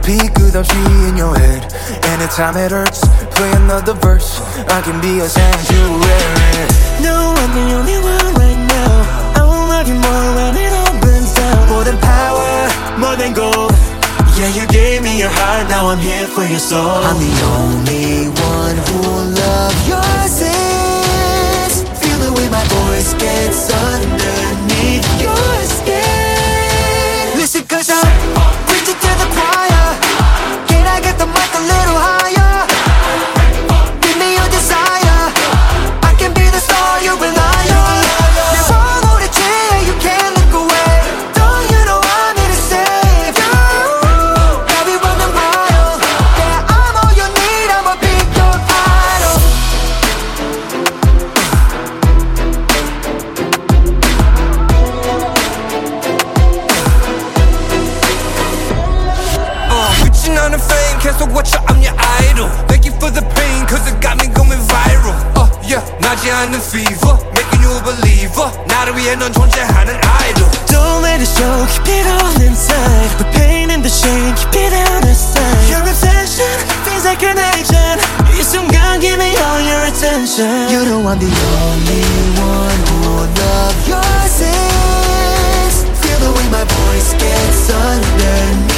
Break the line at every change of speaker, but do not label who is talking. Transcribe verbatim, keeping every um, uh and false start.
repeat 끝없이 in your head. Anytime it hurts, play another verse. I can be a sanctuary.
No, I'm the only one right now. I won't love you more when it all burns down.
More than power,
More than gold. Yeah, you gave me your heart, now I'm here for your soul.
I'm the only one who'll love your sins. Feel the way my voice gets underneath your skin. Listen, cause I'm preaching to the choir. Can I get the mic a little higher? Give me your desire. I can be the star you rely on. Never hold a chair, you can't look away. Don't you know I'm here to save you? Got me running wild. Yeah, I'm all you need, I'ma be your idol.
Uh, reaching on the fame, 계속 watch out, I'm your idol. Thank you for the pain, cause it got me going viral. Uh, yeah, 나지 않는 fever, making you a believer. 나를 위해 넌 존재하는 idol.
Don't let it show, keep it all inside. The pain and the shame, keep it out of sight. Your obsession feels like an addiction. 이 순간 give me all your attention.
You know I'm the only one who'll love your sins. Feel the way my voice gets underneath